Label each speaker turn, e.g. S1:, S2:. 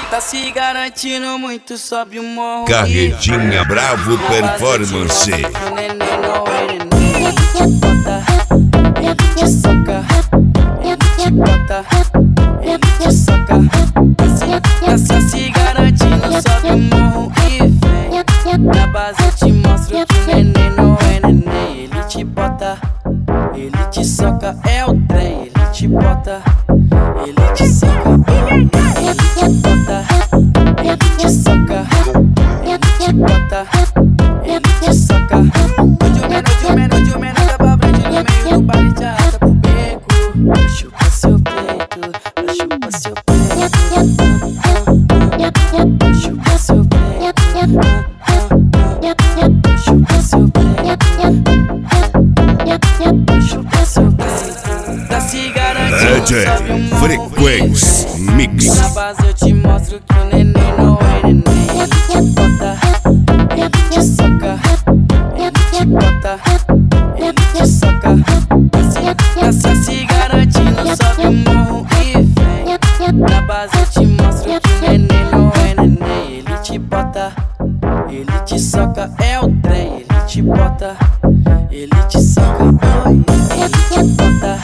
S1: Tá se garantindo muito, sobe o morro.
S2: Carretinha Bravo Performance.
S1: O neném não é neném. Ele te bota, ele te soca, ele te bota, ele te soca. Tá se garantindo, sobe o morro e vem. Na base eu te mostro que o neném não é neném. Ele te bota, ele te soca, é o trem. Ele te bota, ele te soca, ele te bota, ele te soca, ele te bota, ele te soca. Hoje o menor da pra frente no meio do baile te arrasta pro beco. Chupa seu peito, chupa seu peito, chupa seu peito, chupa seu peito, chupa seu peito. Tá se garantindo, sobe o morro.
S2: Frequência Mix.
S1: Na base eu te mostro que o neném não é neném. Ele te bota, ele te soca, ele te bota, ele te soca. Tá se garantindo, sobe o morro e vem. Na base eu te mostro que o neném não é neném. Ele te bota, ele te soca, é o trem. Ele te bota, ele te soca, ele te bota.